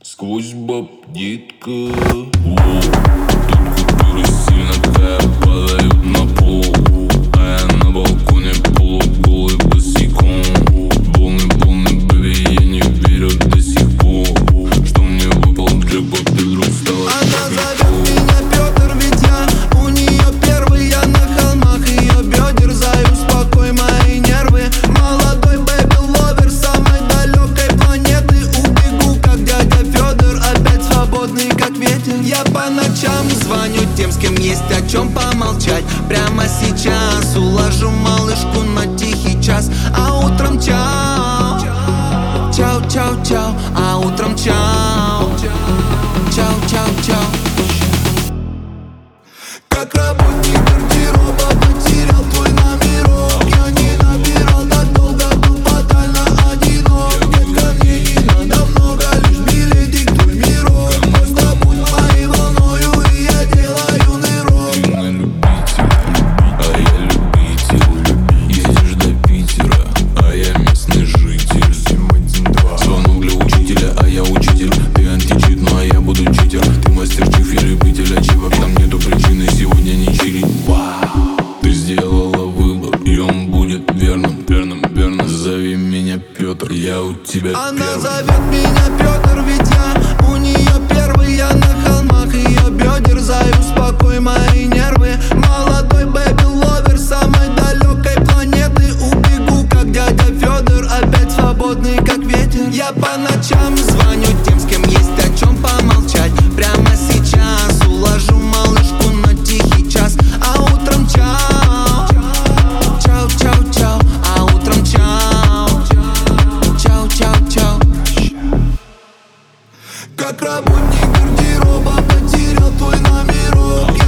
Сквозь баб детка. Воу, тут купюры сильно падают на пол, а я на балконе полуголый босиком. Полный бэби, я не верю до сих пор, что мне выпал джекпот, ты вдруг стала. Она зовет меня Петр, ведь я у нее первый. Я на холмах ее бедер, заю, успокой мои нервы. Молодой бэби-ловер самой далекой планеты. Убегу, как дядя Федор, опять свободный, как ветер. Я по ночам звоню тем, с кем есть о чем помолчать. Прямо сейчас уложу малышку на тихий час, а утром чау, чау-чау-чау, а утром чау, чау-чау-чау. Как работник гардероба потерял твой номерок. Я не набирал так долго, был тотально одинок. Детка, мне не надо много, лишь билетик в твой мирок. Просто будь моей волною, и я делаю нырок. Ты на любителя, а я любитель. Едешь до Питера, а я местный житель. Звонок для учителя, а я учитель. Ты античит, ну а я буду читер. Ты мастер-чиф, я любитель ачивок. Там нету причины сегодня не чилить. Ты сделала выбор, и он будет верным, верным, верно. Зови меня Петр, я у тебя Она первый. зовет меня Петр, ведь я у нее первый. Я на холмах ее бедер, заю, успокой мои нервы. Молодой бэби-ловер самой далекой планеты. Убегу, как дядя Федор, опять свободный, как ветер. Я по ночам звоню тем, с кем есть о чем помолчать. Прямо сейчас уложу малышку на тихий час, а утром чау, чау-чау-чау, а утром чау, чау-чау-чау. Как работник гардероба потерял твой номерок.